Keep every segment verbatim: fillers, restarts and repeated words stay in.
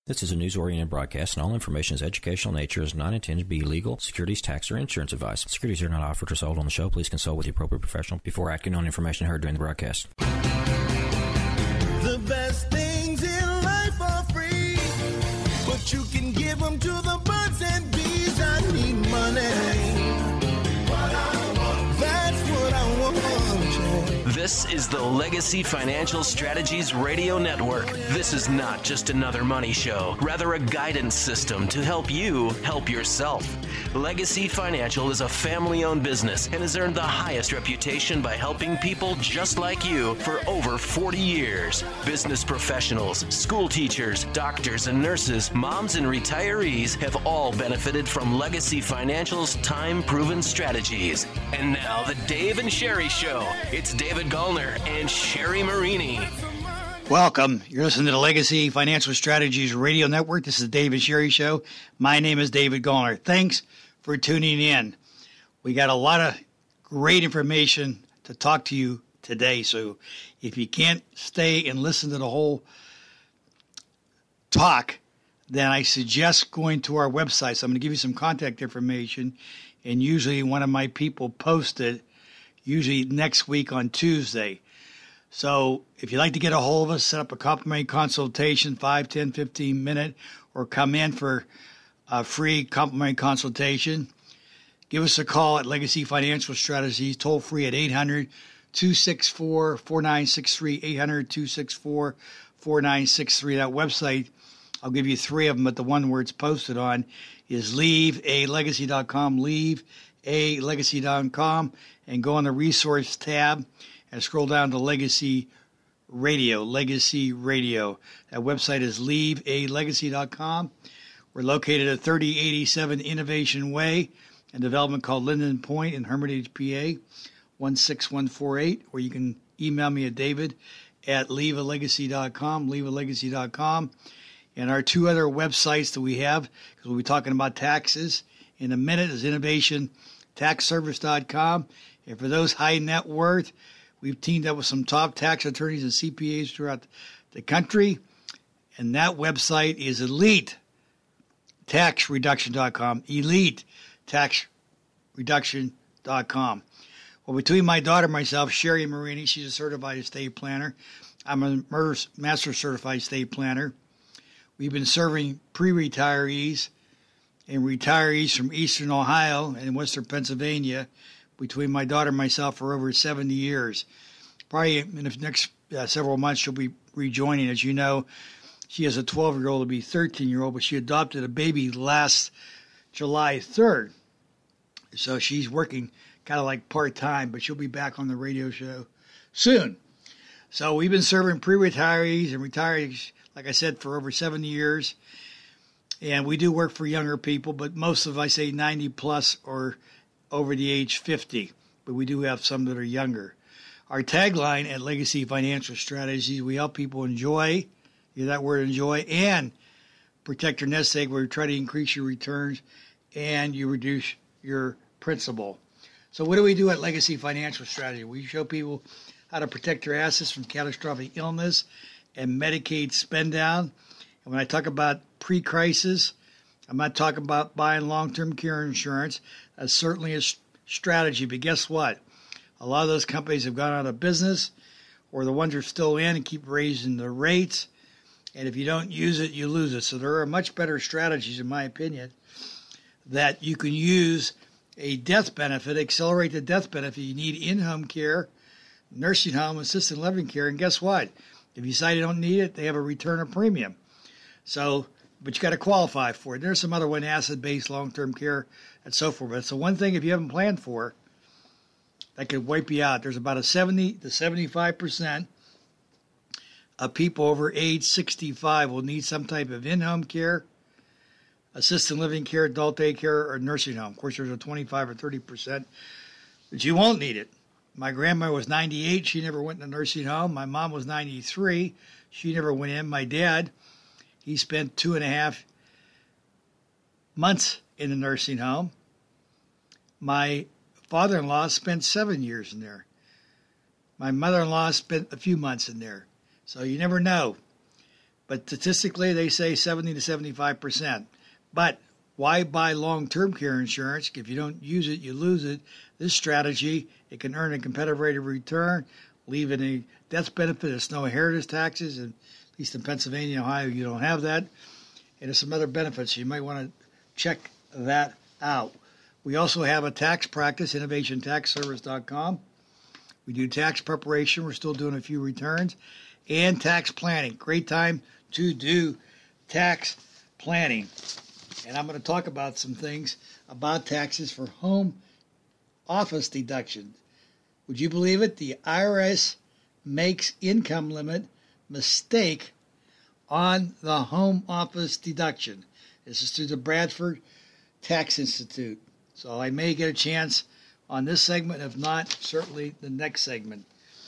This is a news-oriented broadcast, and all information is educational nature, is not intended to be legal, securities, tax, or insurance advice. Securities are not offered or sold on the show. Please consult with the appropriate professional before acting on information heard during the broadcast. The best things in life are free, but you can give them to the birds and bees. I need money. What I want. That's what I want. This is the Legacy Financial Strategies Radio Network. This is not just another money show, rather a guidance system to help you help yourself. Legacy Financial is a family-owned business and has earned the highest reputation by helping people just like you for over forty years. Business professionals, school teachers, doctors and nurses, moms and retirees have all benefited from Legacy Financial's time-proven strategies. And now the Dave and Sherry Show. It's David Gallner and Sherry Marini. Welcome. You're listening to the Legacy Financial Strategies Radio Network. This is the Dave and Sherry Show. My name is David Gallner. Thanks for tuning in. We got a lot of great information to talk to you today. So if you can't stay and listen to the whole talk, then I suggest going to our website. So I'm going to give you some contact information. And usually one of my people posted usually next week on Tuesday. So if you'd like to get a hold of us, set up a complimentary consultation, five, ten, fifteen minute, or come in for a free complimentary consultation. Give us a call at Legacy Financial Strategies, toll free at eight hundred, two six four, four nine six three, eight hundred, two six four, four nine six three. That website, I'll give you three of them, but the one where it's posted on is leave a legacy dot com, leave a legacy dot com, and go on the resource tab and scroll down to Legacy Radio, Legacy Radio. That website is leave a legacy dot com. We're located at thirty eighty-seven Innovation Way, a development called Linden Point in Hermitage, P A, one six one four eight, or you can email me at david at leave a legacy dot com, leave a legacy dot com. And our two other websites that we have, because we'll be talking about taxes in a minute, is innovation tax service dot com. And for those high net worth, we've teamed up with some top tax attorneys and C P As throughout the country. And that website is elite tax reduction dot com, elite tax reduction dot com. Well, between my daughter and myself, Sherry Marini, she's a certified estate planner. I'm a master certified estate planner. We've been serving pre-retirees and retirees from Eastern Ohio and Western Pennsylvania between my daughter and myself for over seventy years. Probably in the next uh, several months, she'll be rejoining. As you know, she has a twelve-year-old to be thirteen-year-old, but she adopted a baby last July third. So she's working kind of like part-time, but she'll be back on the radio show soon. So we've been serving pre-retirees and retirees, like I said, for over seventy years. And we do work for younger people, but most of, I say, ninety plus or over the age fifty. But we do have some that are younger. Our tagline at Legacy Financial Strategies, we help people enjoy, hear that word enjoy, and protect your nest egg, where we try to increase your returns and you reduce your principal. So what do we do at Legacy Financial Strategy? We show people how to protect their assets from catastrophic illness and Medicaid spend down. And when I talk about pre-crisis, I'm not talking about buying long-term care insurance. That's certainly a strategy. But guess what? A lot of those companies have gone out of business, or the ones are still in and keep raising the rates. And if you don't use it, you lose it. So there are much better strategies, in my opinion, that you can use a death benefit, accelerate the death benefit. You need in-home care, nursing home, assisted living care. And guess what? If you decide you don't need it, they have a return of premium. So, but you got to qualify for it. There's some other one, asset-based long-term care and so forth. But it's the one thing, if you haven't planned for, that could wipe you out. There's about a seventy to seventy-five percent of people over age sixty-five will need some type of in-home care, assisted living care, adult day care, or nursing home. Of course, there's a twenty-five or thirty percent that you won't need it. My grandmother was ninety-eight. She never went in a nursing home. My mom was ninety-three. She never went in. My dad, he spent two and a half months in a nursing home. My father-in-law spent seven years in there. My mother-in-law spent a few months in there. So you never know. But statistically, they say seventy to seventy-five percent. But why buy long-term care insurance? If you don't use it, you lose it. This strategy, it can earn a competitive rate of return, leaving a death benefit. There's no inheritance taxes, and at least in Pennsylvania and Ohio, you don't have that. And there's some other benefits. You might want to check that out. We also have a tax practice, innovation tax service dot com. We do tax preparation. We're still doing a few returns. And tax planning. Great time to do tax planning. And I'm going to talk about some things about taxes for home office deductions. Would you believe it? The I R S makes income limit mistake on the home office deduction. This is through the Bradford Tax Institute. So I may get a chance on this segment, if not, certainly the next segment.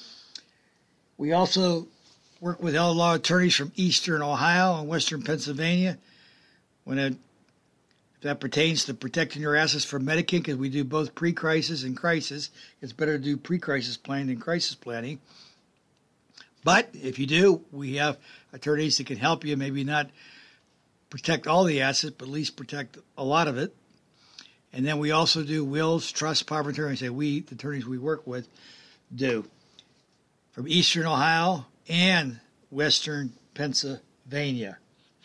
We also work with elder law attorneys from Eastern Ohio and Western Pennsylvania when it, if that pertains to protecting your assets from Medicaid, because we do both pre-crisis and crisis. It's better to do pre-crisis planning than crisis planning. But if you do, we have attorneys that can help you, maybe not protect all the assets, but at least protect a lot of it. And then we also do wills, trusts, power of attorney. I say we, the attorneys we work with, do. From Eastern Ohio and Western Pennsylvania.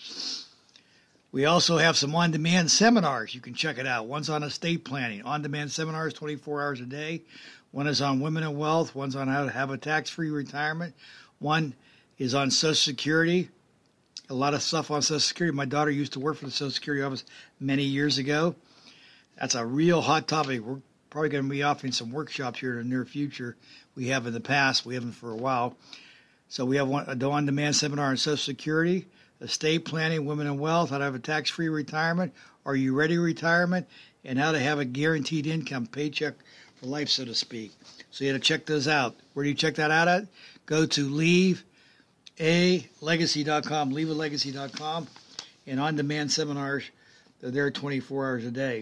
We also have some on-demand seminars. You can check it out. One's on estate planning. On-demand seminars, twenty-four hours a day. One is on women and wealth. One's on how to have a tax-free retirement. One is on Social Security. A lot of stuff on Social Security. My daughter used to work for the Social Security office many years ago. That's a real hot topic. We're probably going to be offering some workshops here in the near future. We have in the past. We haven't for a while. So we have one, a on-demand seminar on Social Security, estate planning, women and wealth, how to have a tax-free retirement, are you ready retirement, and how to have a guaranteed income, paycheck for life, so to speak. So you have to check those out. Where do you check that out at? Go to leave a legacy dot com, leave a legacy dot com, and on-demand seminars, they're there twenty-four hours a day.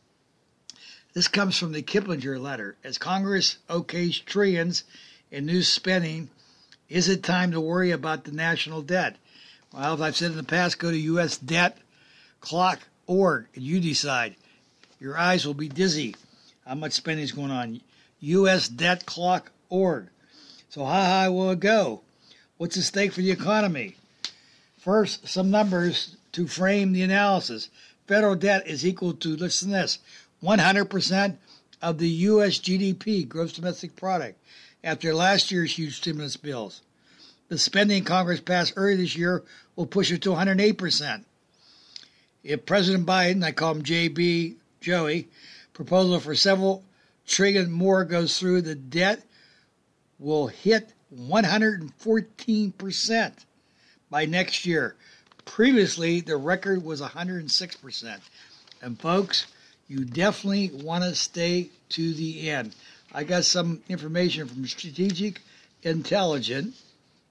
This comes from the Kiplinger letter. As Congress okays trillions in new spending, is it time to worry about the national debt? Well, as I've said in the past, go to U S debt clock dot org and you decide. Your eyes will be dizzy how much spending is going on. U S debt clock dot org. So how high will it go? What's at stake for the economy? First, some numbers to frame the analysis. Federal debt is equal to, listen to this, one hundred percent of the U S G D P, gross domestic product, after last year's huge stimulus bills. The spending Congress passed earlier this year will push it to one hundred eight percent. If President Biden, I call him J B, Joey, proposal for several trillion more goes through, the debt will hit one hundred fourteen percent by next year. Previously, the record was one hundred six percent. And folks, you definitely want to stay to the end. I got some information from Strategic Intelligence.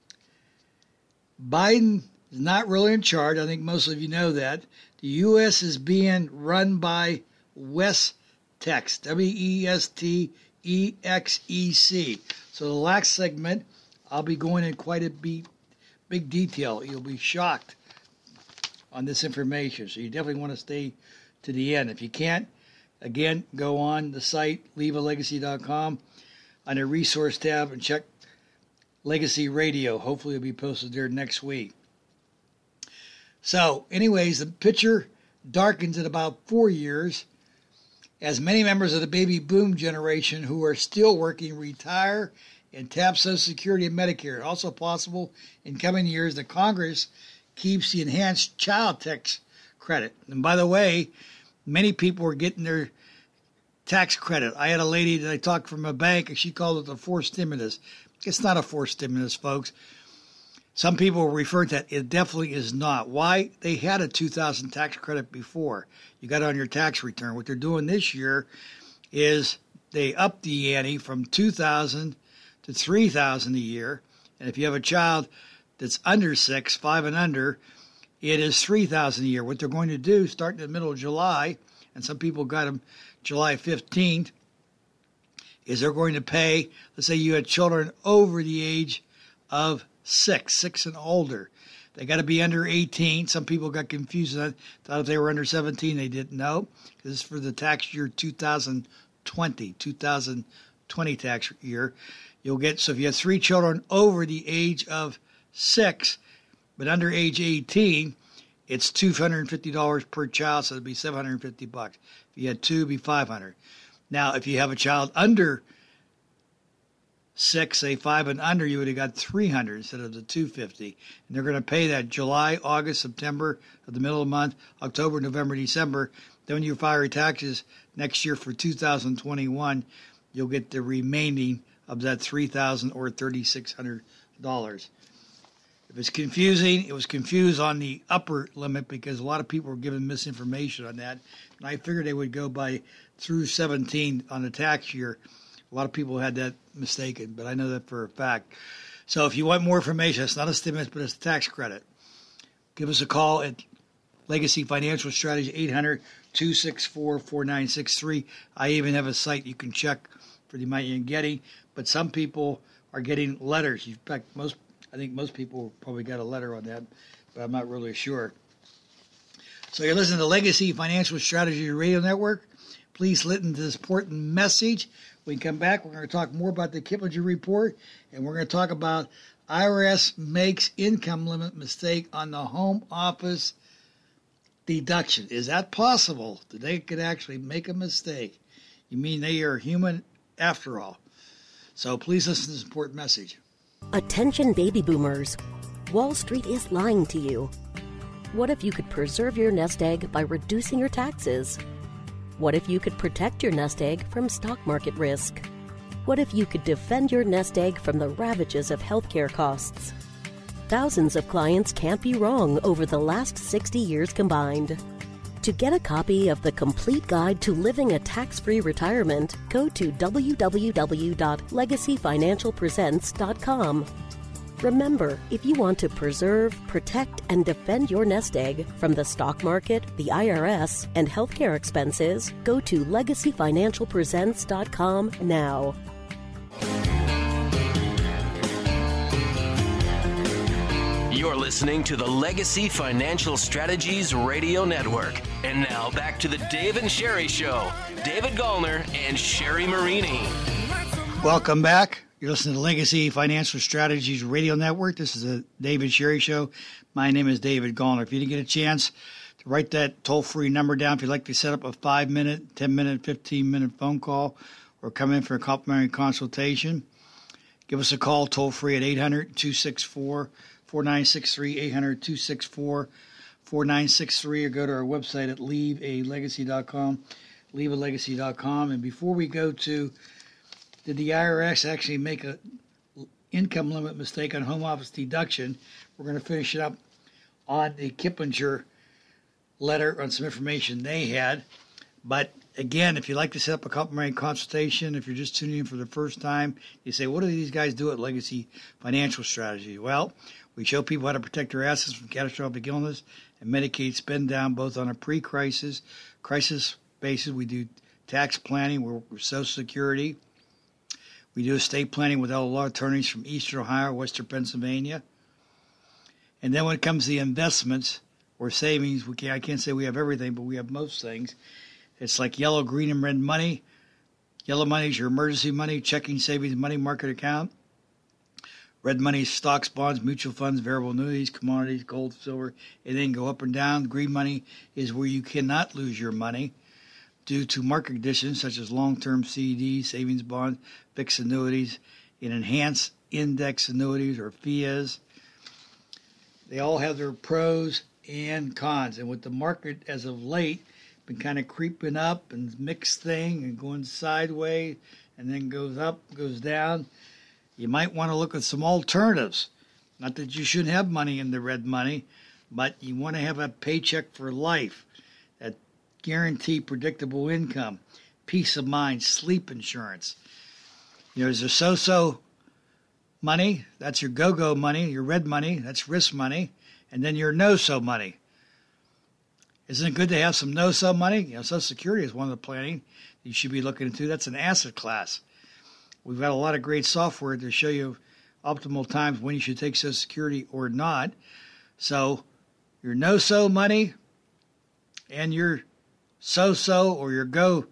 Biden is not really in charge. I think most of you know that. The U S is being run by Westex, W E S T E X E C. So the last segment, I'll be going in quite a bit, big detail. You'll be shocked on this information. So you definitely want to stay to the end. If you can't, again, go on the site, leave a legacy dot com, on the resource tab, and check Legacy Radio. Hopefully it'll be posted there next week. So, anyways, the picture darkens in about four years as many members of the baby boom generation who are still working retire and tap Social Security and Medicare. Also possible in coming years that Congress keeps the enhanced child tax credit. And by the way, many people are getting their tax credit. I had a lady that I talked from a bank, and she called it the forced stimulus. It's not a forced stimulus, folks. Some people refer to that. It definitely is not. Why? They had a two thousand tax credit before. You got it on your tax return. What they're doing this year is they upped the ante from two thousand to three thousand a year. And if you have a child that's under six, five and under, it is three thousand a year. What they're going to do, starting in the middle of July, and some people got them July fifteenth, is they're going to pay, let's say you had children over the age of six, six and older. They got to be under eighteen. Some people got confused. I thought if they were under seventeen, they didn't know. This is for the tax year two thousand twenty, two thousand twenty tax year. You'll get, so if you have three children over the age of six, but under age eighteen, it's two hundred fifty dollars per child, so it'd be seven hundred fifty bucks. If you had two, it'd be five hundred. Now, if you have a child under six, say five and under, you would have got three hundred instead of the two hundred fifty. And they're going to pay that July, August, September, at the middle of the month, October, November, December. Then when you file your taxes next year for two thousand twenty-one, you'll get the remaining of that three thousand dollars or three thousand six hundred dollars. If it's confusing, it was confused on the upper limit because a lot of people were given misinformation on that. And I figured they would go by through seventeen on the tax year. A lot of people had that mistaken, but I know that for a fact. So if you want more information, it's not a stimulus, but it's a tax credit. Give us a call at Legacy Financial Strategy, eight hundred, two six four, four nine six three. I even have a site you can check for the amount you're getting, but some people are getting letters. In fact, most I think most people probably got a letter on that, but I'm not really sure. So you're listening to Legacy Financial Strategy Radio Network. Please listen to this important message. When we come back, we're going to talk more about the Kiplinger Report, and we're going to talk about I R S makes income limit mistake on the home office deduction. Is that possible? That they could actually make a mistake? You mean they are human after all? So please listen to this important message. Attention baby boomers. Wall Street is lying to you. What if you could preserve your nest egg by reducing your taxes? What if you could protect your nest egg from stock market risk? What if you could defend your nest egg from the ravages of healthcare costs? Thousands of clients can't be wrong over the last sixty years combined. To get a copy of the complete guide to living a tax-free retirement, go to w w w dot legacy financial presents dot com. Remember, if you want to preserve, protect, and defend your nest egg from the stock market, the I R S, and healthcare expenses, go to legacy financial presents dot com now. You're listening to the Legacy Financial Strategies Radio Network. And now back to the Dave and Sherry Show. David Gallner and Sherry Marini. Welcome back. You're listening to Legacy Financial Strategies Radio Network. This is the Dave and Sherry Show. My name is David Gallner. If you didn't get a chance to write that toll-free number down, if you'd like to set up a five-minute, ten-minute, fifteen-minute phone call or come in for a complimentary consultation, give us a call toll-free at eight hundred, two six four, four nine six three, eight hundred, two six four, four nine six three, or go to our website at leave a legacy dot com, leave a legacy dot com. And before we go to, did the I R S actually make a income limit mistake on home office deduction, we're going to finish it up on the Kiplinger letter on some information they had. But again, if you'd like to set up a complimentary consultation, if you're just tuning in for the first time, you say, what do these guys do at Legacy Financial Strategy? Well, we show people how to protect their assets from catastrophic illness and Medicaid spend down both on a pre-crisis, crisis basis. We do tax planning, we're with Social Security. We do estate planning with all law attorneys from Eastern Ohio, Western Pennsylvania. And then when it comes to the investments or savings, we can't, I can't say we have everything, but we have most things. It's like yellow, green, and red money. Yellow money is your emergency money, checking, savings, money market account. Red money is stocks, bonds, mutual funds, variable annuities, commodities, gold, silver. It then go up and down. Green money is where you cannot lose your money due to market conditions such as long-term C Ds, savings bonds, fixed annuities, and enhanced index annuities or F I As. They all have their pros and cons. And with the market as of late been kind of creeping up and mixed thing and going sideways and then goes up, goes down, you might want to look at some alternatives. Not that you shouldn't have money in the red money, but you want to have a paycheck for life, that guaranteed predictable income, peace of mind, sleep insurance. You know, there's a so-so money, that's your go-go money, your red money, that's risk money, and then your no-so money. Isn't it good to have some no-so money? You know, Social Security is one of the planning you should be looking into. That's an asset class. We've got a lot of great software to show you optimal times when you should take Social Security or not. So your no-so money and your so-so or your go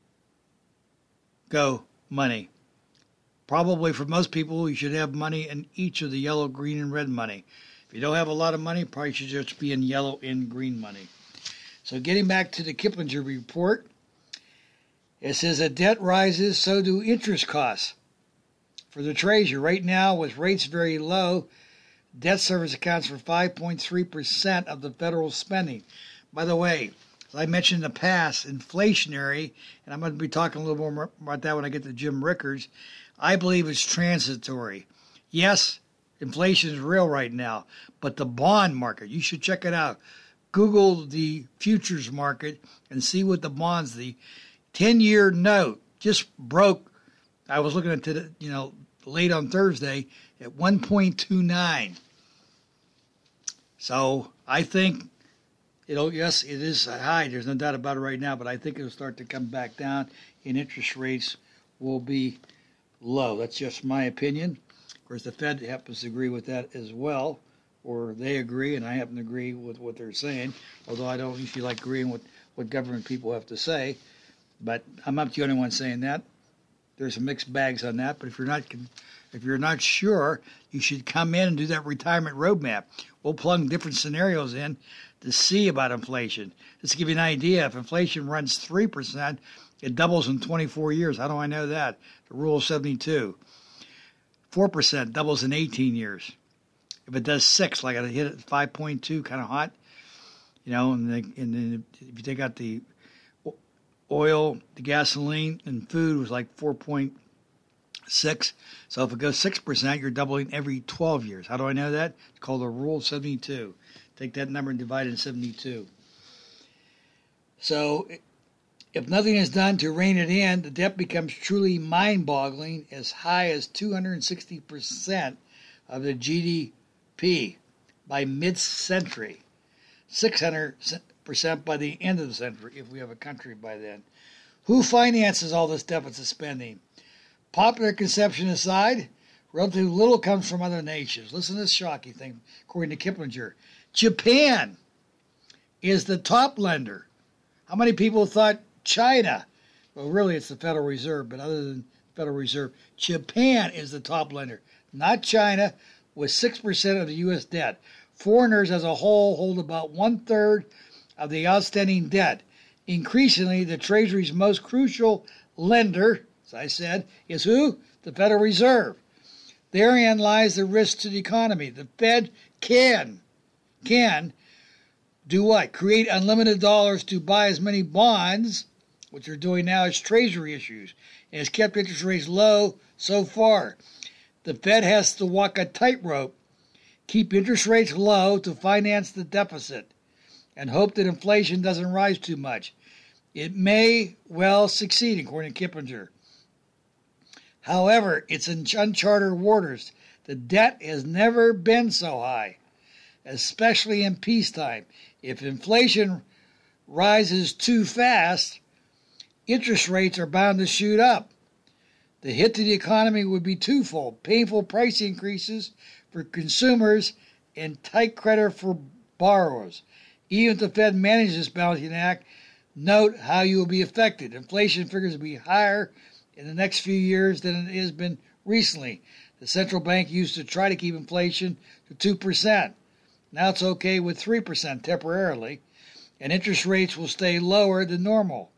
go money. Probably for most people, you should have money in each of the yellow, green, and red money. If you don't have a lot of money, probably should just be in yellow and green money. So getting back to the Kiplinger report, it says that debt rises, so do interest costs. For the Treasury, right now, with rates very low, debt service accounts for five point three percent of the federal spending. By the way, as I mentioned in the past, inflationary, and I'm going to be talking a little more about that when I get to Jim Rickards, I believe it's transitory. Yes, inflation is real right now, but the bond market, you should check it out. Google the futures market and see what the bonds, the ten-year note just broke. I was looking at it, you know, late on Thursday at one point two nine. So I think it'll, yes, it is high. There's no doubt about it right now, but I think it'll start to come back down and interest rates will be low. That's just my opinion. Of course, the Fed happens to agree with that as well, or they agree, and I happen to agree with what they're saying, although I don't usually like agreeing with what government people have to say. But I'm not the only one saying that. There's some mixed bags on that, but if you're not if you're not sure, you should come in and do that retirement roadmap. We'll plug different scenarios in to see about inflation. Just to give you an idea, if inflation runs three percent, it doubles in twenty-four years. How do I know that? The rule of seventy-two. four percent doubles in eighteen years. If it does six, like it hit at five point two, kind of hot, you know, and, the, and then if you take out the oil, the gasoline, and food was like four point six. So if it goes six percent, you're doubling every twelve years. How do I know that? It's called the rule of seventy-two. Take that number and divide it in seventy-two. So if nothing is done to rein it in, the debt becomes truly mind-boggling, as high as two hundred sixty percent of the G D P by mid-century, six hundred percent by the end of the century, if we have a country by then. Who finances all this deficit spending? Popular conception aside, relatively little comes from other nations. Listen to this shocking thing, according to Kiplinger. Japan is the top lender. How many people thought China? Well, really, it's the Federal Reserve, but other than Federal Reserve, Japan is the top lender, not China, with six percent of the U S debt. Foreigners as a whole hold about one-third of the outstanding debt. Increasingly, the Treasury's most crucial lender, as I said, is who? The Federal Reserve. Therein lies the risk to the economy. The Fed can, can do what? Create unlimited dollars to buy as many bonds, which they're doing now, as Treasury issues, and has kept interest rates low so far. The Fed has to walk a tightrope, keep interest rates low to finance the deficit, and hope that inflation doesn't rise too much. It may well succeed, according to Kiplinger. However, it's in uncharted waters. The debt has never been so high, especially in peacetime. If inflation rises too fast, interest rates are bound to shoot up. The hit to the economy would be twofold: painful price increases for consumers and tight credit for borrowers. Even if the Fed manages this balancing act, note how you will be affected. Inflation figures will be higher in the next few years than it has been recently. The central bank used to try to keep inflation to two percent. Now it's okay with three percent temporarily, and interest rates will stay lower than normal.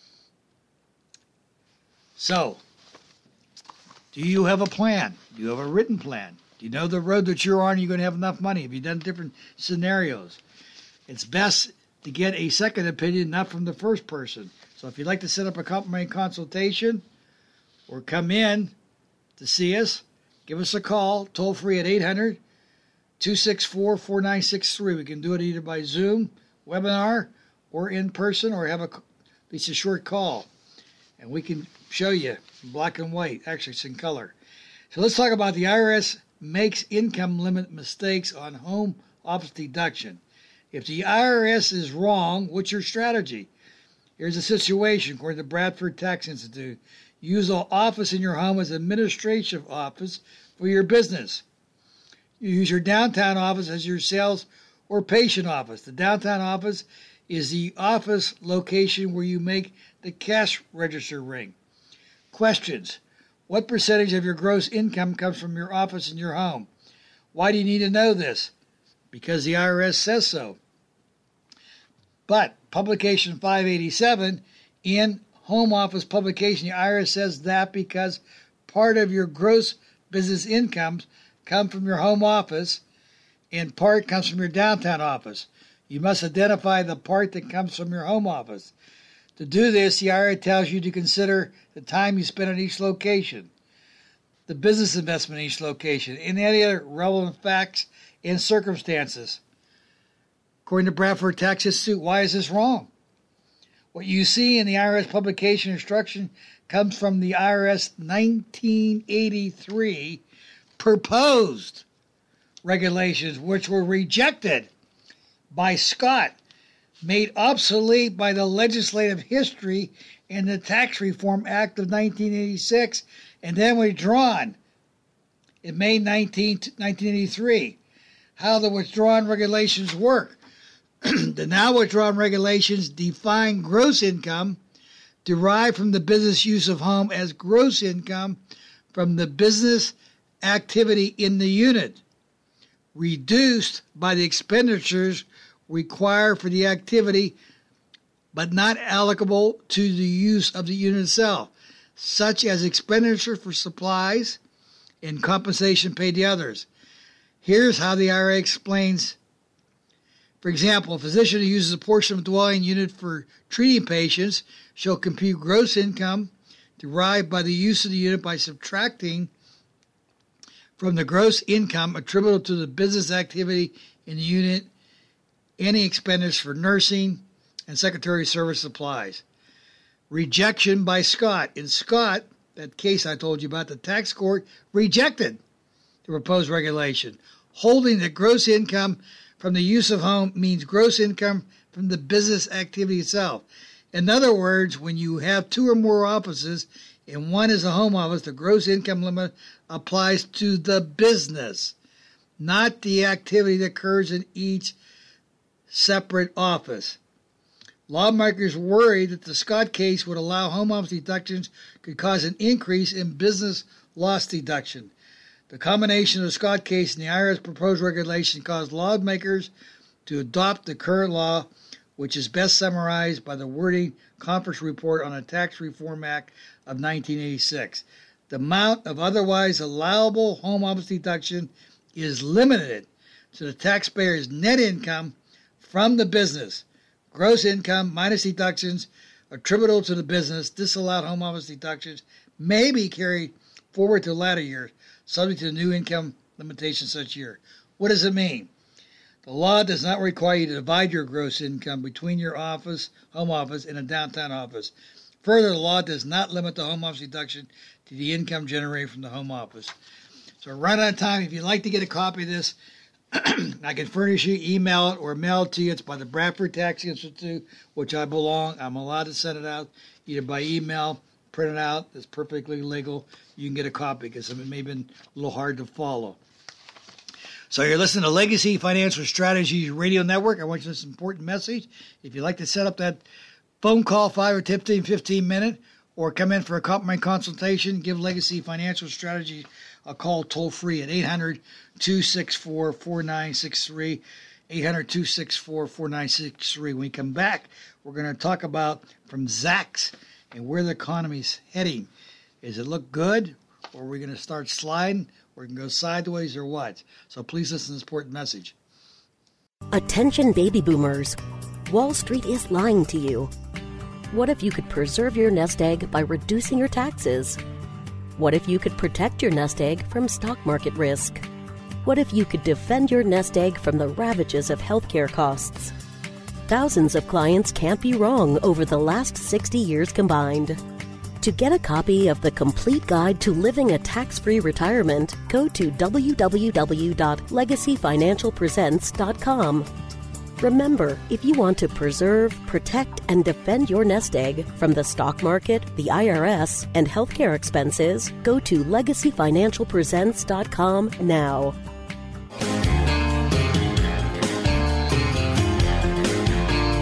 So, do you have a plan? Do you have a written plan? Do you know the road that you're on? You're going to have enough money? Have you done different scenarios? It's best to get a second opinion, not from the first person. So if you'd like to set up a complimentary consultation or come in to see us, give us a call, toll free at eight hundred, two six four, four nine six three. We can do it either by Zoom, webinar, or in person, or have a, at least a short call. And we can show you black and white. Actually, it's in color. So let's talk about the I R S makes income limit mistakes on home office deduction. If the I R S is wrong, what's your strategy? Here's a situation, according to Bradford Tax Institute. Use an office in your home as an administrative office for your business. You use your downtown office as your sales or patient office. The downtown office is the office location where you make the cash register ring. Questions. What percentage of your gross income comes from your office and your home? Why do you need to know this? Because the I R S says so. But Publication five eighty-seven in Home Office Publication, the I R S says that because part of your gross business incomes come from your home office and part comes from your downtown office. You must identify the part that comes from your home office. To do this, the I R S tells you to consider the time you spend at each location, the business investment in each location, and any other relevant facts and circumstances. According to Bradford Tax Institute, why is this wrong? What you see in the I R S publication instruction comes from the I R S nineteen eighty-three proposed regulations, which were rejected by Scott, made obsolete by the legislative history in the Tax Reform Act of nineteen eighty-six, and then withdrawn in May nineteenth, nineteen eighty-three. How the withdrawn regulations work. The now withdrawn regulations define gross income derived from the business use of home as gross income from the business activity in the unit, reduced by the expenditures required for the activity, but not allocable to the use of the unit itself, such as expenditure for supplies and compensation paid to others. Here's how the I R S explains. For example, a physician who uses a portion of a dwelling unit for treating patients shall compute gross income derived by the use of the unit by subtracting from the gross income attributable to the business activity in the unit any expenditures for nursing and secretary service supplies. Rejection by Scott. In Scott, that case I told you about, the tax court rejected the proposed regulation, holding that gross income from the use of home means gross income from the business activity itself. In other words, when you have two or more offices and one is a home office, the gross income limit applies to the business, not the activity that occurs in each separate office. Lawmakers worried that the Scott case would allow home office deductions could cause an increase in business loss deduction. The combination of the Scott case and the I R S proposed regulation caused lawmakers to adopt the current law, which is best summarized by the wording Conference Report on the Tax Reform Act of nineteen eighty-six. The amount of otherwise allowable home office deduction is limited to the taxpayer's net income from the business. Gross income minus deductions attributable to the business, disallowed home office deductions may be carried forward to latter years, subject to the new income limitations such year. What does it mean? The law does not require you to divide your gross income between your office, home office, and a downtown office. Further, the law does not limit the home office deduction to the income generated from the home office. So right on time, if you'd like to get a copy of this, I can furnish you, email it, or mail it to you. It's by the Bradford Tax Institute, which I belong. I'm allowed to send it out either by email, print it out. It's perfectly legal. You can get a copy because it may have been a little hard to follow. So you're listening to Legacy Financial Strategies Radio Network. I want you to listen to this important message. If you'd like to set up that phone call, five or fifteen, fifteen minute, or come in for a complimentary consultation, give Legacy Financial Strategies a call toll free at eight hundred, two six four, four nine six three, eight hundred, two six four, four nine six three. When we come back, we're going to talk about from Zacks and where the economy's heading. Is it look good, or are we going to start sliding, or we can go sideways, or what? So please listen to this important message. Attention baby boomers. Wall Street is lying to you. What if you could preserve your nest egg by reducing your taxes? What if you could protect your nest egg from stock market risk? What if you could defend your nest egg from the ravages of healthcare costs? Thousands of clients can't be wrong over the last sixty years combined. To get a copy of the complete guide to living a tax-free retirement, go to w w w dot legacy financial presents dot com. Remember, if you want to preserve, protect, and defend your nest egg from the stock market, the I R S, and healthcare expenses, go to legacy financial presents dot com now.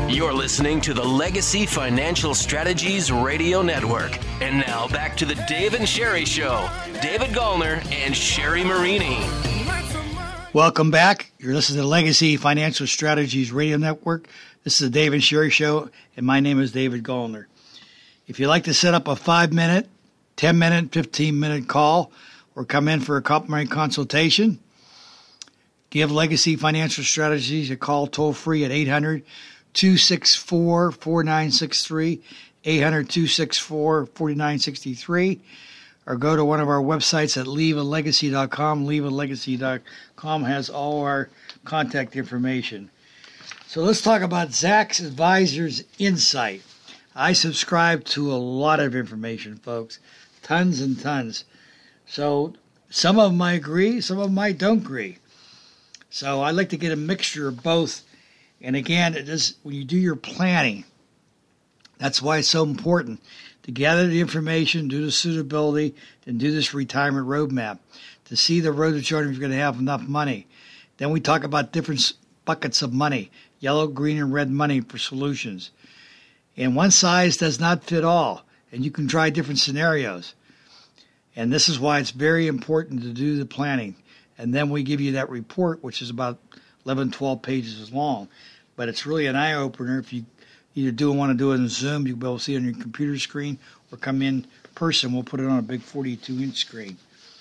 You're listening to the Legacy Financial Strategies Radio Network. And now back to the Dave and Sherry Show. David Gallner and Sherry Marini. Welcome back. You're listening to the Legacy Financial Strategies Radio Network. This is the Dave and Sherry Show, and my name is David Gallner. If you'd like to set up a five-minute, ten-minute, fifteen-minute call or come in for a complimentary consultation, give Legacy Financial Strategies a call toll-free at eight hundred, two six four, four nine six three, eight hundred, two six four, four nine six three, or go to one of our websites at leave a legacy dot com. leave a legacy dot com has all our contact information. So let's talk about Zacks Advisors Insight. I subscribe to a lot of information, folks, tons and tons. So some of them I agree, some of them I don't agree. So I like to get a mixture of both. And again, it is when you do your planning, that's why it's so important to gather the information, do the suitability, and do this retirement roadmap to see the road that you're going to have enough money. Then we talk about different buckets of money, yellow, green, and red money for solutions. And one size does not fit all, and you can try different scenarios. And this is why it's very important to do the planning. And then we give you that report, which is about eleven, twelve pages long. But it's really an eye-opener. If you either do want to do it in Zoom, you'll be able to see it on your computer screen, or come in person. We'll put it on a big forty-two inch screen.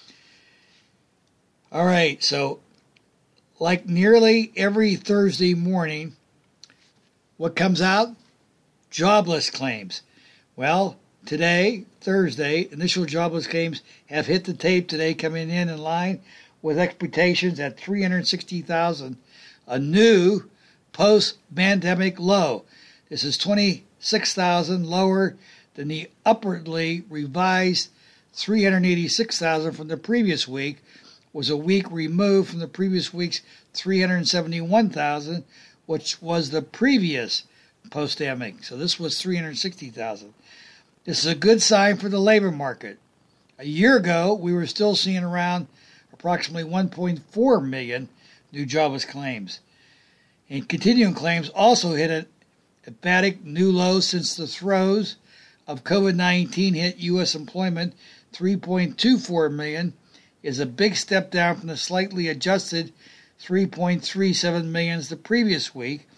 All right, so like nearly every Thursday morning, what comes out? Jobless claims. Well, today, Thursday, initial jobless claims have hit the tape today, coming in in line with expectations at three hundred sixty thousand, a new post-pandemic low. This is twenty-six thousand lower than the upwardly revised three hundred eighty-six thousand from the previous week, was a week removed from the previous week's three hundred seventy-one thousand, which was the previous post-pandemic. So this was three hundred sixty thousand. This is a good sign for the labor market. A year ago, we were still seeing around approximately one point four million new jobless claims. And continuing claims also hit an emphatic new low since the throes of COVID nineteen hit U S employment. Three point two four million is a big step down from the slightly adjusted three point three seven million the previous week.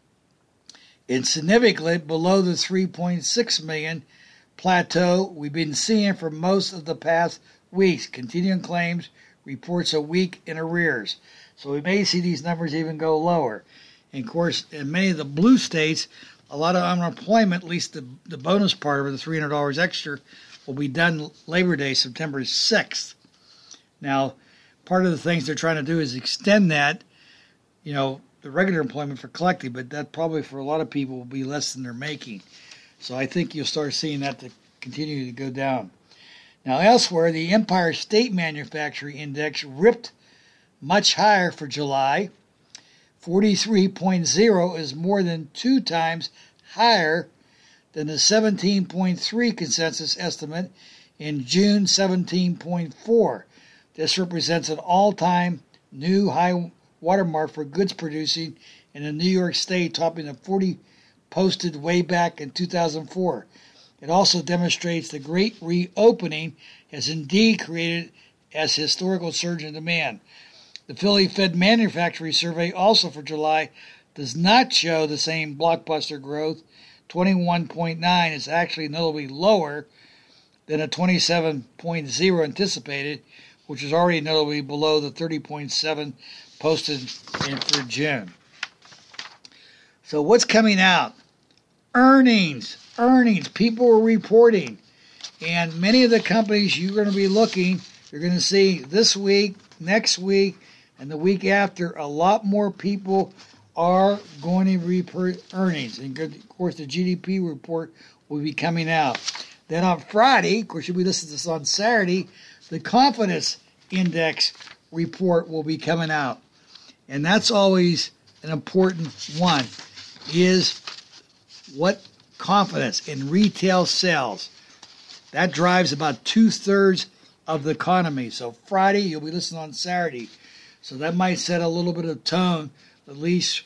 It's significantly below the three point six million plateau we've been seeing for most of the past weeks. Continuing claims reports a week in arrears. So we may see these numbers even go lower. And of course, in many of the blue states, a lot of unemployment, at least the, the bonus part of it, the three hundred dollars extra, will be done Labor Day, September sixth. Now, part of the things they're trying to do is extend that, you know, the regular employment for collective, but that probably for a lot of people will be less than they're making. So I think you'll start seeing that to continue to go down. Now, elsewhere, the Empire State Manufacturing Index ripped much higher for July. forty-three point oh is more than two times higher than the seventeen point three consensus estimate in June, seventeen point four. This represents an all-time new high watermark for goods producing in the New York State, topping the forty posted way back in two thousand four. It also demonstrates the great reopening has indeed created a historical surge in demand. The Philly Fed Manufacturing Survey, also for July, does not show the same blockbuster growth. twenty-one point nine is actually notably lower than a twenty-seven point oh anticipated, which is already notably below the thirty point seven posted in for June. So what's coming out? Earnings. Earnings. People are reporting. And many of the companies you're going to be looking, you're going to see this week, next week, and the week after, a lot more people are going to report earnings. And of course, the G D P report will be coming out. Then on Friday, of course, you'll be listening to this on Saturday, the confidence index report will be coming out. And that's always an important one, is what confidence in retail sales. That drives about two-thirds of the economy. So Friday, you'll be listening on Saturday. So that might set a little bit of tone, at least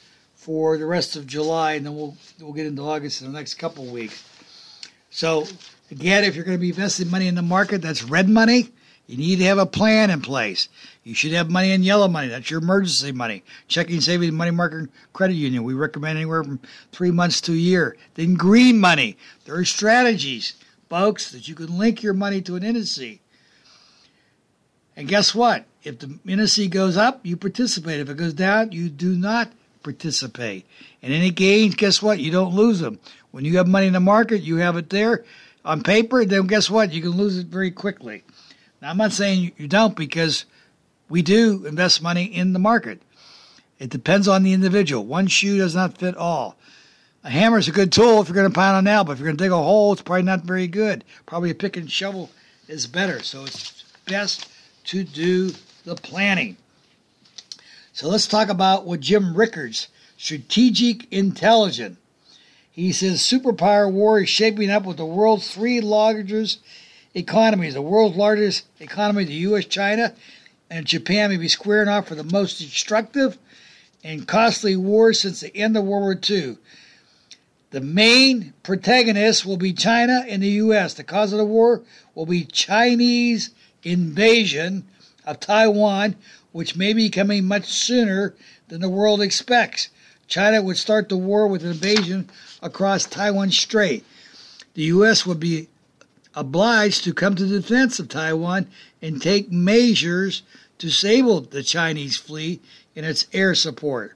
for the rest of July, and then we'll we'll get into August in the next couple of weeks. So again, if you're going to be investing money in the market, that's red money. You need to have a plan in place. You should have money in yellow money. That's your emergency money. Checking, savings, money market, credit union. We recommend anywhere from three months to a year. Then green money. There are strategies, folks, that you can link your money to an indice. And guess what? If the indice goes up, you participate. If it goes down, you do not participate. And any gains, guess what? You don't lose them. When you have money in the market, you have it there on paper, then guess what? You can lose it very quickly. Now, I'm not saying you don't, because we do invest money in the market. It depends on the individual. One shoe does not fit all. A hammer is a good tool if you're going to pound a nail, but if you're going to dig a hole, it's probably not very good. Probably a pick and shovel is better. So it's best to do the planning. So let's talk about what Jim Rickards, strategic intelligence. He says superpower war is shaping up with the world's three largest economies. The world's largest economy, the U S, China, and Japan, may be squaring off for the most destructive and costly war since the end of World War Two. The main protagonists will be China and the U S. The cause of the war will be Chinese invasion of Taiwan, which may be coming much sooner than the world expects. China would start the war with an invasion across Taiwan Strait. The U S would be obliged to come to the defense of Taiwan and take measures to disable the Chinese fleet and its air support.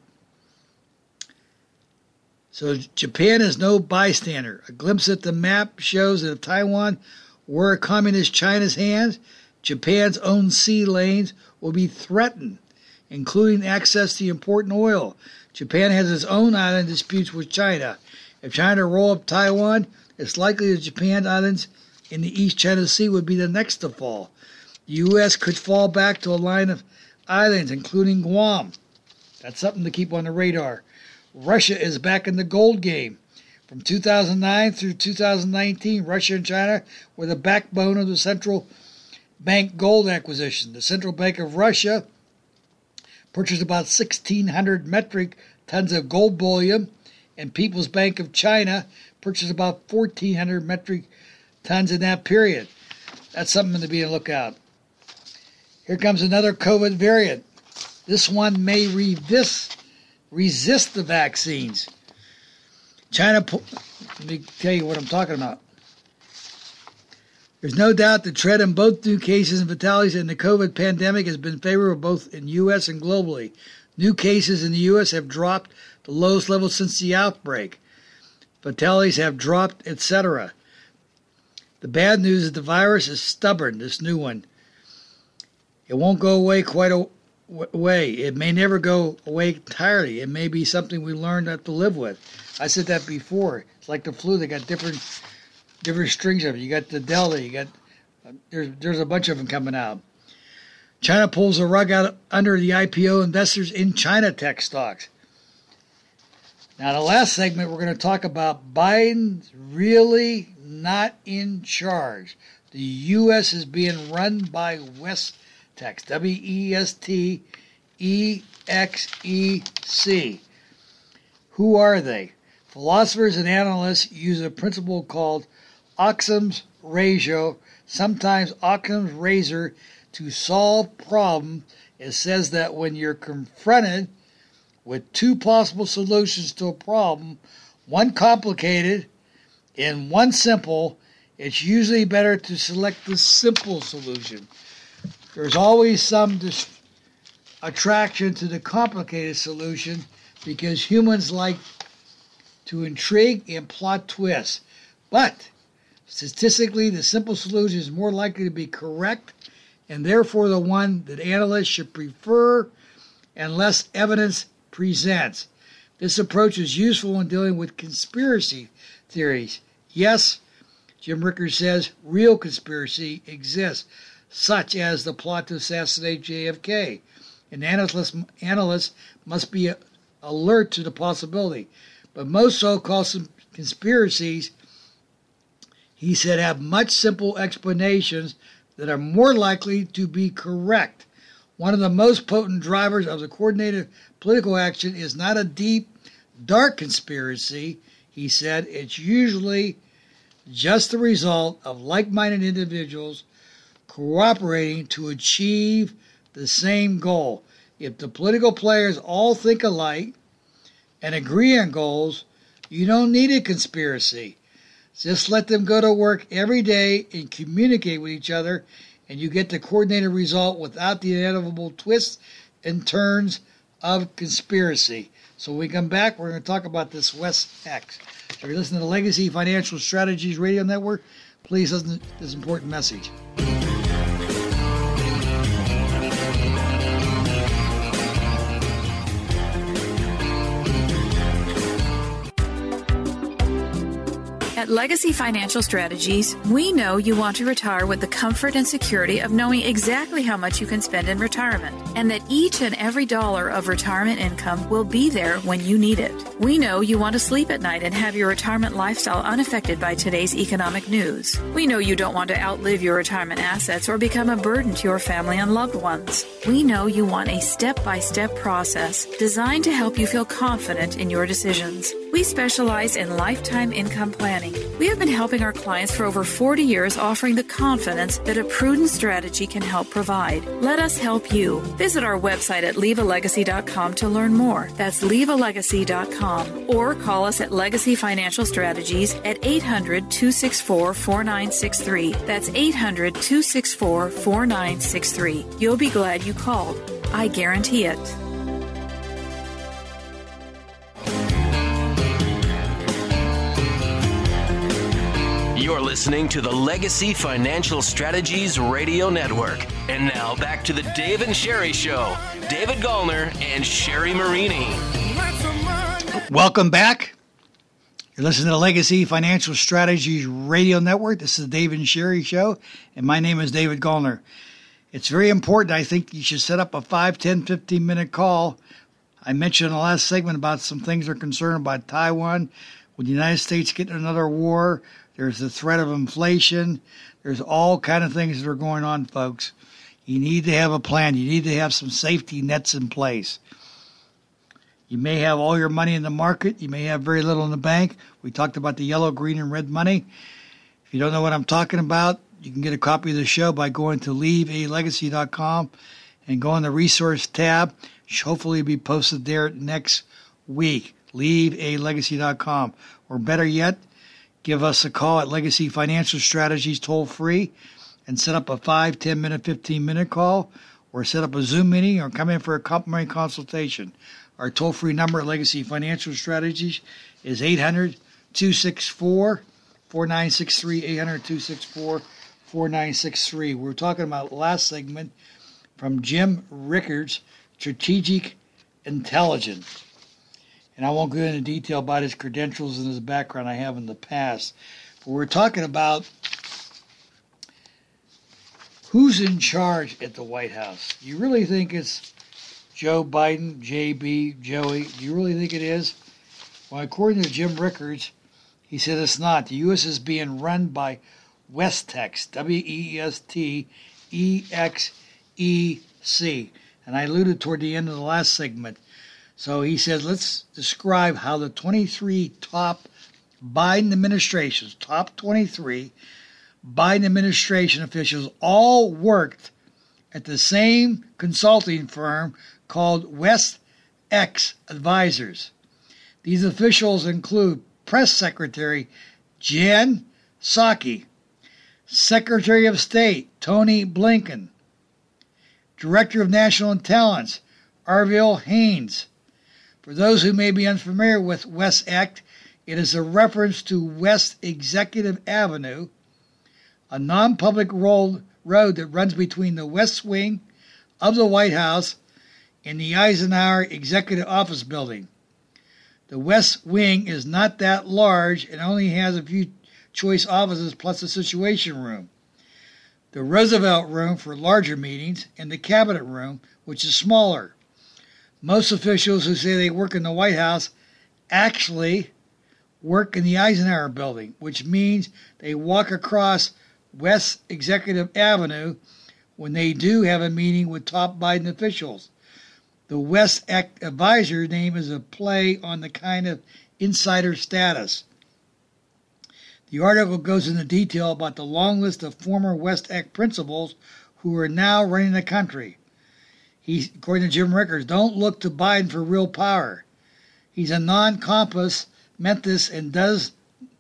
So Japan is no bystander. A glimpse at the map shows that if Taiwan were communist China's hands, Japan's own sea lanes will be threatened, including access to important oil. Japan has its own island disputes with China. If China roll up Taiwan, it's likely that Japan's islands in the East China Sea would be the next to fall. The U S could fall back to a line of islands, including Guam. That's something to keep on the radar. Russia is back in the gold game. From two thousand nine through two thousand nineteen, Russia and China were the backbone of the central bank gold acquisition. The Central Bank of Russia purchased about sixteen hundred metric tons of gold bullion, and People's Bank of China purchased about fourteen hundred metric tons in that period. That's something to be on the lookout. Here comes another COVID variant. This one may resist, resist the vaccines. China, let me tell you what I'm talking about. There's no doubt the trend in both new cases and fatalities in the COVID pandemic has been favorable both in U S and globally. New cases in the U S have dropped the lowest level since the outbreak. Fatalities have dropped, et cetera. The bad news is the virus is stubborn, this new one. It won't go away quite away. It may never go away entirely. It may be something we learn to have to live with. I said that before. It's like the flu. They got different different strings of it. You got the Delta. You got there's there's a bunch of them coming out. China pulls the rug out under the I P O investors in China tech stocks. Now, the last segment, we're going to talk about Biden's really not in charge. The U S is being run by Westex, W E S T E X E C. Who are they? Philosophers and analysts use a principle called Occam's ratio, sometimes Occam's razor, to solve problems. It says that when you're confronted with two possible solutions to a problem, one complicated and one simple, it's usually better to select the simple solution. There's always some dis- attraction to the complicated solution because humans like to intrigue and plot twists. But statistically, the simple solution is more likely to be correct and therefore the one that analysts should prefer unless evidence presents. This approach is useful when dealing with conspiracy theories. Yes, Jim Rickards says real conspiracy exists, such as the plot to assassinate J F K. And analysts, analysts must be alert to the possibility. But most so-called conspiracies, he said, have much simple explanations that are more likely to be correct. One of the most potent drivers of the coordinated political action is not a deep dark conspiracy, he said, it's usually just the result of like-minded individuals cooperating to achieve the same goal. If the political players all think alike and agree on goals, you don't need a conspiracy. Just let them go to work every day and communicate with each other, and you get the coordinated result without the inevitable twists and turns of conspiracy. So when we come back, we're going to talk about this WestEx. If you're listening to Legacy Financial Strategies Radio Network, please listen to this important message. At Legacy Financial Strategies, we know you want to retire with the comfort and security of knowing exactly how much you can spend in retirement, and that each and every dollar of retirement income will be there when you need it. We know you want to sleep at night and have your retirement lifestyle unaffected by today's economic news. We know you don't want to outlive your retirement assets or become a burden to your family and loved ones. We know you want a step-by-step process designed to help you feel confident in your decisions. We specialize in lifetime income planning. We have been helping our clients for over forty years, offering the confidence that a prudent strategy can help provide. Let us help you. Visit our website at leave a legacy dot com to learn more. That's leave a legacy dot com. Or call us at Legacy Financial Strategies at eight hundred, two six four, four nine six three. That's eight hundred, two six four, four nine six three. You'll be glad you called. I guarantee it. You're listening to the Legacy Financial Strategies Radio Network. And now back to the Dave and Sherry Show. David Gallner and Sherry Marini. Welcome back. You're listening to the Legacy Financial Strategies Radio Network. This is the Dave and Sherry Show, and my name is David Gallner. It's very important. I think you should set up a five, ten, fifteen-minute call. I mentioned in the last segment about some things that are concerned about Taiwan. With the United States getting another war, there's the threat of inflation. There's all kind of things that are going on, folks. You need to have a plan. You need to have some safety nets in place. You may have all your money in the market. You may have very little in the bank. We talked about the yellow, green, and red money. If you don't know what I'm talking about, you can get a copy of the show by going to leave a legacy dot com and go on the resource tab. Should hopefully be posted there next week. leave a legacy dot com. Or better yet, give us a call at Legacy Financial Strategies toll free and set up a five, ten minute, fifteen minute call, or set up a Zoom meeting, or come in for a complimentary consultation. Our toll free number at Legacy Financial Strategies is eight hundred, two six four, four nine six three, eight hundred, two six four, four nine six three. We were talking about last segment from Jim Rickards, Strategic Intelligence. And I won't go into detail about his credentials and his background I have in the past. But we're talking about who's in charge at the White House. Do you really think it's Joe Biden, J B, Joey? Do you really think it is? Well, according to Jim Rickards, he said it's not. The U S is being run by WestEx, W E S T E X E C. And I alluded toward the end of the last segment. So he says, let's describe how the twenty-three top Biden administrations, top twenty-three Biden administration officials all worked at the same consulting firm called WestEx Advisors. These officials include Press Secretary Jen Psaki, Secretary of State Tony Blinken, Director of National Intelligence Arvil Haines. For those who may be unfamiliar with WestEx, it is a reference to West Executive Avenue, a non-public road that runs between the West Wing of the White House and the Eisenhower Executive Office Building. The West Wing is not that large and only has a few choice offices plus a Situation Room, the Roosevelt Room for larger meetings, and the Cabinet Room, which is smaller. Most officials who say they work in the White House actually work in the Eisenhower Building, which means they walk across West Executive Avenue when they do have a meeting with top Biden officials. The West Advisor name is a play on the kind of insider status. The article goes into detail about the long list of former West Eck principals who are now running the country. He, according to Jim Rickards, don't look to Biden for real power. He's a non-compos mentis and does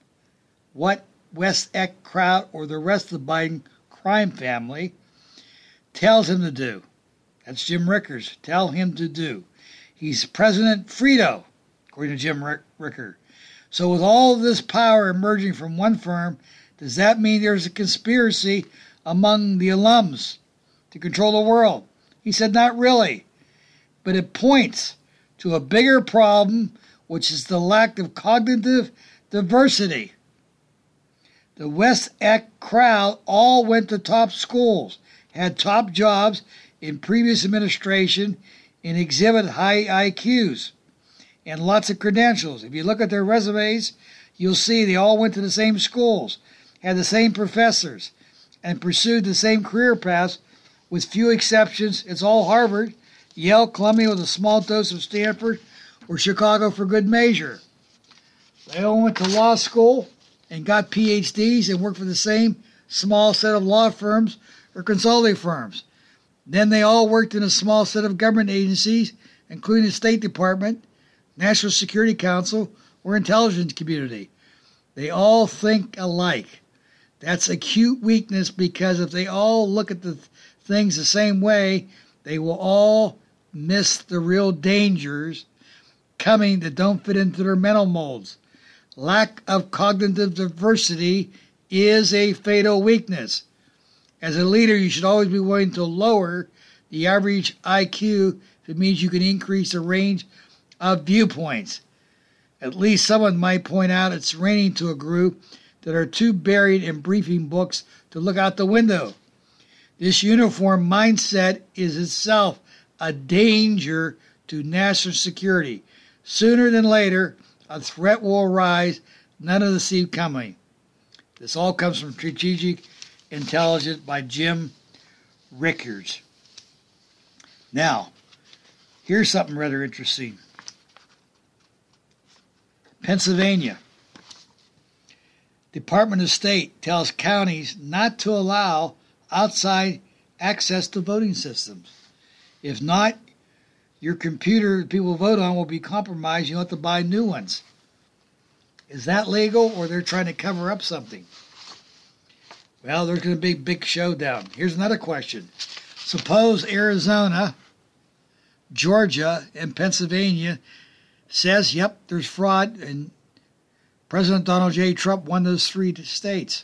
what West Eck crowd or the rest of the Biden crime family tells him to do. That's Jim Rickards. Tell him to do. He's President Frito, according to Jim Rick- Rickards. So with all of this power emerging from one firm, does that mean there's a conspiracy among the alums to control the world? He said, not really. But it points to a bigger problem, which is the lack of cognitive diversity. The West Eck crowd all went to top schools, had top jobs in previous administration, and exhibit high I Qs and lots of credentials. If you look at their resumes, you'll see they all went to the same schools, had the same professors, and pursued the same career paths with few exceptions. It's all Harvard, Yale, Columbia with a small dose of Stanford, or Chicago for good measure. They all went to law school and got P H Ds and worked for the same small set of law firms or consulting firms. Then they all worked in a small set of government agencies, including the State Department, National Security Council, or intelligence community. They all think alike. That's acute weakness because if they all look at the th- things the same way, they will all miss the real dangers coming that don't fit into their mental molds. Lack of cognitive diversity is a fatal weakness. As a leader, you should always be willing to lower the average I Q if it means you can increase the range of viewpoints. At least someone might point out it's raining to a group that are too buried in briefing books to look out the window. This uniform mindset is itself a danger to national security. Sooner than later, a threat will arise none of us see coming. This all comes from Strategic Intelligence by Jim Rickards. Now, here's something rather interesting. Pennsylvania. Department of State tells counties not to allow outside access to voting systems. If not, your computer people vote on will be compromised. You'll have to buy new ones. Is that legal, or they're trying to cover up something? Well, there's going to be a big showdown. Here's another question. Suppose Arizona, Georgia, and Pennsylvania says, yep, there's fraud, and President Donald J. Trump won those three states.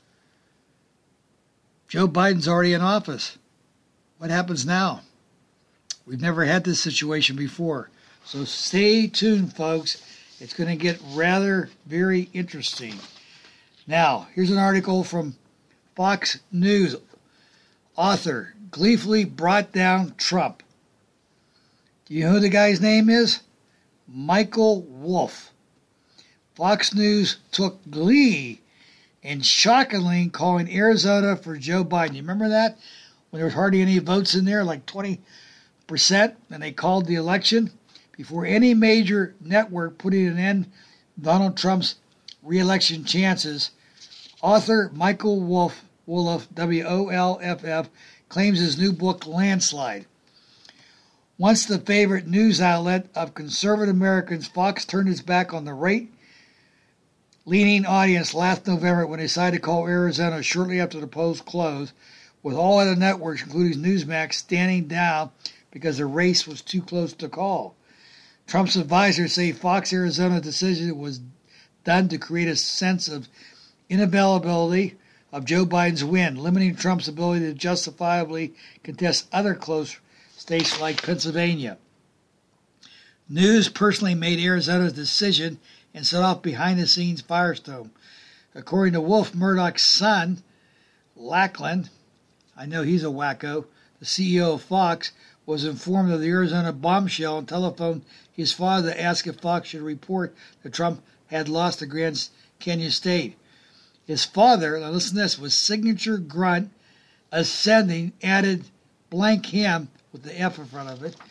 Joe Biden's already in office. What happens now? We've never had this situation before. So stay tuned, folks. It's going to get rather very interesting. Now, here's an article from Fox News. Author gleefully brought down Trump. Do you know who the guy's name is? Michael Wolff. Fox News took glee in shockingly calling Arizona for Joe Biden. You remember that? When there was hardly any votes in there, like twenty percent, and they called the election before any major network putting an end to Donald Trump's re-election chances. Author Michael Wolff, Wolff, W O L F F, claims his new book, Landslide. Once the favorite news outlet of conservative Americans, Fox turned its back on the right-leaning audience last November when they decided to call Arizona shortly after the polls closed, with all other networks, including Newsmax, standing down because the race was too close to call. Trump's advisors say Fox Arizona's decision was done to create a sense of inavailability of Joe Biden's win, limiting Trump's ability to justifiably contest other close states like Pennsylvania. News personally made Arizona's decision and set off behind-the-scenes firestorm. According to Wolf, Murdoch's son, Lachlan, I know he's a wacko, the C E O of Fox, was informed of the Arizona bombshell and telephoned his father to ask if Fox should report that Trump had lost the Grand Canyon State. His father, now listen to this, was signature grunt, ascending, added blank him with the F in front of it,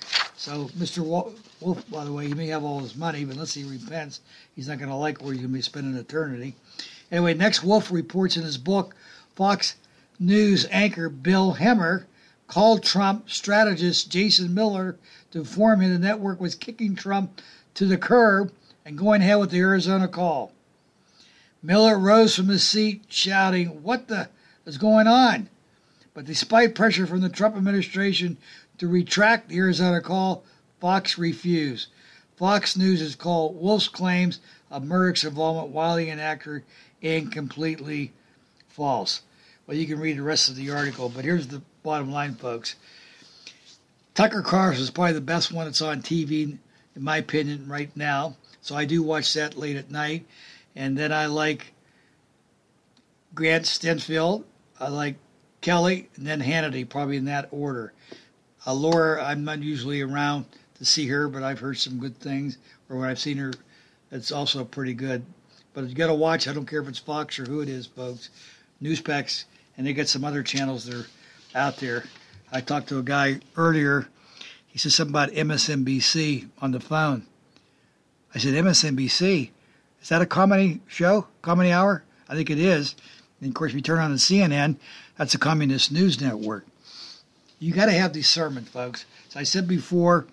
So Mister Wolf, by the way, he may have all his money, but unless he repents, he's not going to like where he's going to be spending eternity. Anyway, next, Wolf reports in his book, Fox News anchor Bill Hemmer called Trump strategist Jason Miller to inform him the network was kicking Trump to the curb and going ahead with the Arizona call. Miller rose from his seat shouting, "What the is going on?" But despite pressure from the Trump administration to retract the Arizona call, Fox refused. Fox News has called Wolf's claims of Murdoch's involvement wildly inaccurate and completely false. Well, you can read the rest of the article, but here's the bottom line, folks. Tucker Carlson is probably the best one that's on T V, in my opinion, right now. So I do watch that late at night. And then I like Grant Stenfield, I like Kelly, and then Hannity, probably in that order. Uh, Laura, I'm not usually around to see her, but I've heard some good things. Or when I've seen her, it's also pretty good. But you got to watch. I don't care if it's Fox or who it is, folks. Newspacks, and they got some other channels that are out there. I talked to a guy earlier. He said something about M S N B C on the phone. I said, M S N B C? Is that a comedy show? Comedy hour? I think it is. And, of course, if you turn on the C N N, that's a communist news network. You got to have discernment, folks. As I said before,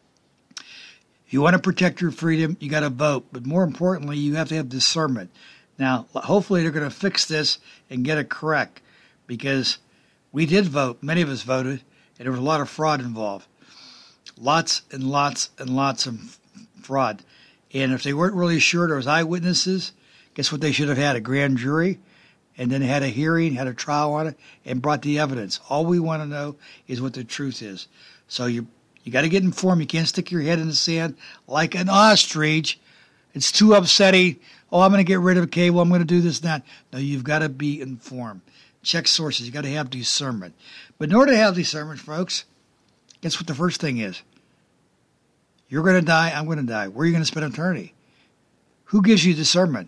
if you want to protect your freedom, you got to vote. But more importantly, you have to have discernment. Now, hopefully they're going to fix this and get it correct, because we did vote. Many of us voted, and there was a lot of fraud involved. Lots and lots and lots of fraud. And if they weren't really sure there was eyewitnesses, guess what they should have had? A grand jury, and then had a hearing, had a trial on it, and brought the evidence. All we want to know is what the truth is. So you you got to get informed. You can't stick your head in the sand like an ostrich. It's too upsetting. Oh, I'm going to get rid of cable. I'm going to do this and that. No, you've got to be informed. Check sources. You got to have discernment. But in order to have discernment, folks, guess what the first thing is? You're going to die. I'm going to die. Where are you going to spend eternity? Who gives you discernment?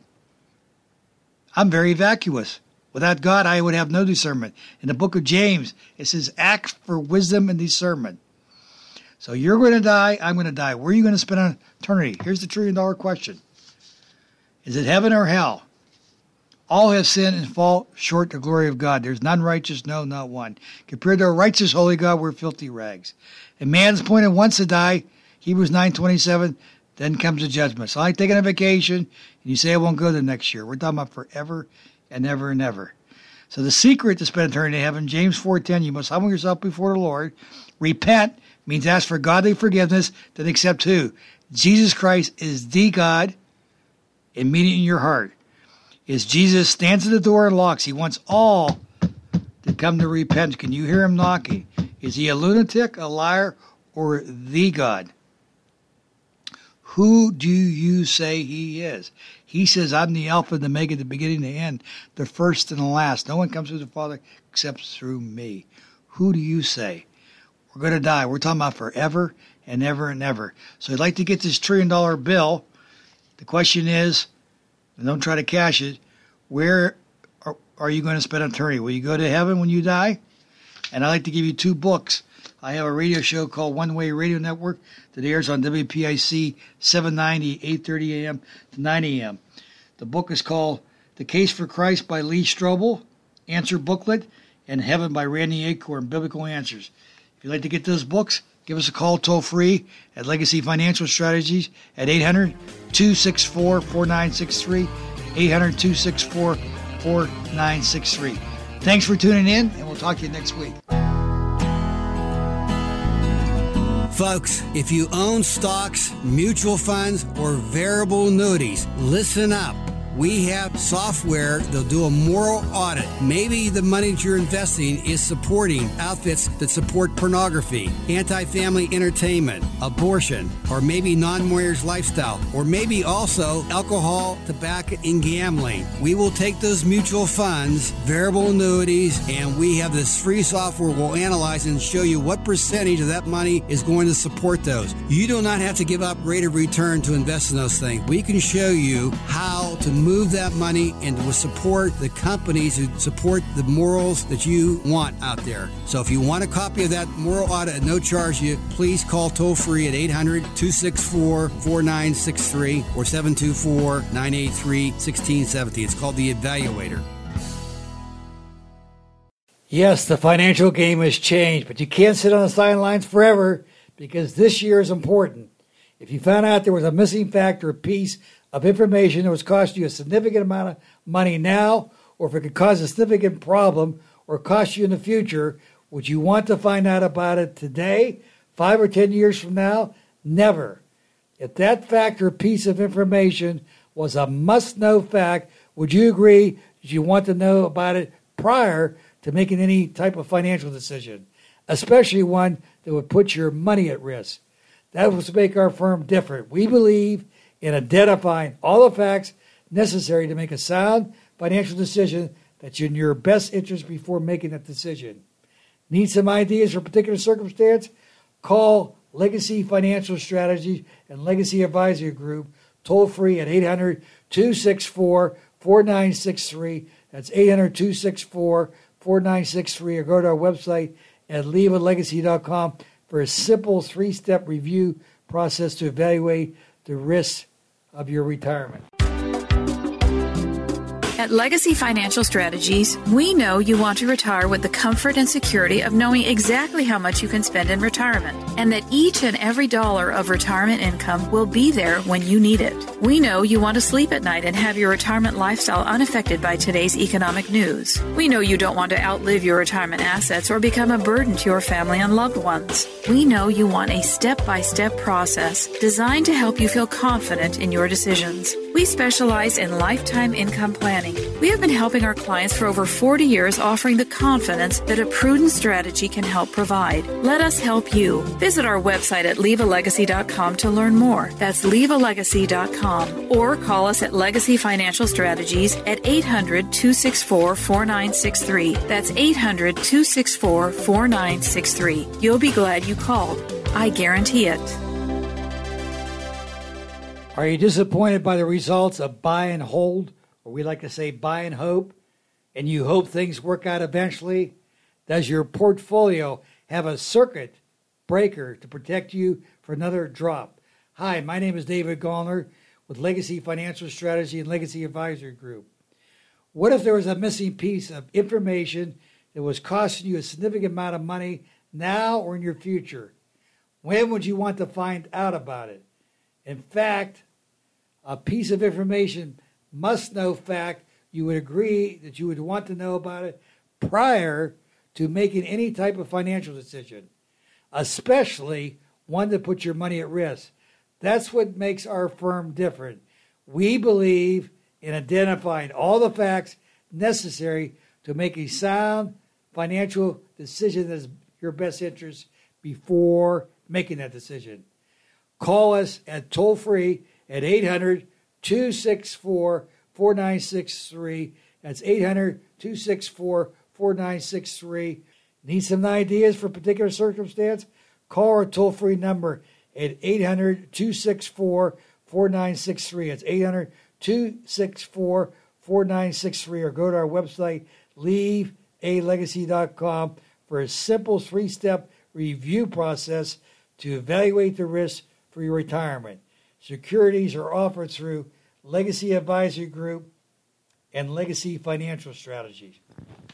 I'm very vacuous. Without God, I would have no discernment. In the book of James, it says, ask for wisdom and discernment. So you're going to die. I'm going to die. Where are you going to spend eternity? Here's the trillion dollar question. Is it heaven or hell? All have sinned and fall short of the glory of God. There's none righteous, no, not one. Compared to a righteous, holy God, we're filthy rags. And man's appointed once to die, Hebrews nine twenty-seven, then comes the judgment. So like taking a vacation, and you say I won't go the next year. We're talking about forever and ever and ever. So the secret to spend eternity in heaven, James four ten, you must humble yourself before the Lord. Repent means ask for godly forgiveness, then accept who? Jesus Christ is the God, and meet it in your heart. Is Jesus stands at the door and locks. He wants all to come to repent. Can you hear him knocking? Is he a lunatic, a liar, or the God? Who do you say he is? He says, I'm the Alpha and the Omega, the beginning and the end, the first and the last. No one comes to the Father except through me. Who do you say? We're going to die. We're talking about forever and ever and ever. So I'd like to get this trillion dollar bill. The question is, and don't try to cash it, where are, are you going to spend eternity? Will you go to heaven when you die? And I'd like to give you two books. I have a radio show called One Way Radio Network that airs on W P I C seven ninety, eight thirty a.m. to nine a.m. The book is called The Case for Christ by Lee Strobel, Answer Booklet, and Heaven by Randy Acorn, Biblical Answers. If you'd like to get those books, give us a call toll-free at Legacy Financial Strategies at eight hundred, two six four, four nine six three, eight hundred, two six four, four nine six three. Thanks for tuning in, and we'll talk to you next week. Folks, if you own stocks, mutual funds, or variable annuities, listen up. We have software that'll do a moral audit. Maybe the money that you're investing is supporting outfits that support pornography, anti-family entertainment, abortion, or maybe non-warriors lifestyle, or maybe also alcohol, tobacco, and gambling. We will take those mutual funds, variable annuities, and we have this free software we'll analyze and show you what percentage of that money is going to support those. You do not have to give up rate of return to invest in those things. We can show you how will to move that money and will support the companies who support the morals that you want out there. So if you want a copy of that moral audit at no charge, you please call toll free at eight hundred, two six four, four nine six three or seven two four, nine eight three, one six seven zero. It's called The Evaluator. Yes, the financial game has changed, but you can't sit on the sidelines forever because this year is important. If you found out there was a missing fact or a piece of information that was costing you a significant amount of money now, or if it could cause a significant problem or cost you in the future, would you want to find out about it today, five or ten years from now? Never. If that fact or piece of information was a must-know fact, would you agree that you want to know about it prior to making any type of financial decision, especially one that would put your money at risk? That was to make our firm different. We believe in identifying all the facts necessary to make a sound financial decision that's in your best interest before making that decision. Need some ideas for a particular circumstance? Call Legacy Financial Strategies and Legacy Advisory Group toll free at eight hundred, two six four, four nine six three. That's eight hundred, two six four, four nine six three, or go to our website at leva legacy dot com for a simple three-step review process to evaluate the risks of your retirement. At Legacy Financial Strategies, we know you want to retire with the comfort and security of knowing exactly how much you can spend in retirement, and that each and every dollar of retirement income will be there when you need it. We know you want to sleep at night and have your retirement lifestyle unaffected by today's economic news. We know you don't want to outlive your retirement assets or become a burden to your family and loved ones. We know you want a step-by-step process designed to help you feel confident in your decisions. We specialize in lifetime income planning. We have been helping our clients for over forty years, offering the confidence that a prudent strategy can help provide. Let us help you. Visit our website at leva legacy dot com to learn more. That's leva legacy dot com. Or call us at Legacy Financial Strategies at eight hundred, two six four, four nine six three. That's eight hundred, two six four, four nine six three. You'll be glad you called. I guarantee it. Are you disappointed by the results of buy and hold, or we like to say buy and hope, and you hope things work out eventually? Does your portfolio have a circuit breaker to protect you for another drop? Hi, my name is David Gallner with Legacy Financial Strategy and Legacy Advisory Group. What if there was a missing piece of information that was costing you a significant amount of money now or in your future? When would you want to find out about it? In fact, a piece of information, must-know fact, you would agree that you would want to know about it prior to making any type of financial decision, especially one that puts your money at risk. That's what makes our firm different. We believe in identifying all the facts necessary to make a sound financial decision that is your best interest before making that decision. Call us at toll-free at eight hundred, two six four, four nine six three. That's eight hundred, two six four, four nine six three. Need some ideas for a particular circumstance? Call our toll-free number at eight hundred, two six four, four nine six three. That's eight hundred, two six four, four nine six three, or go to our website, leva legacy dot com, for a simple three-step review process to evaluate the risks for your retirement. Securities are offered through Legacy Advisory Group and Legacy Financial Strategies.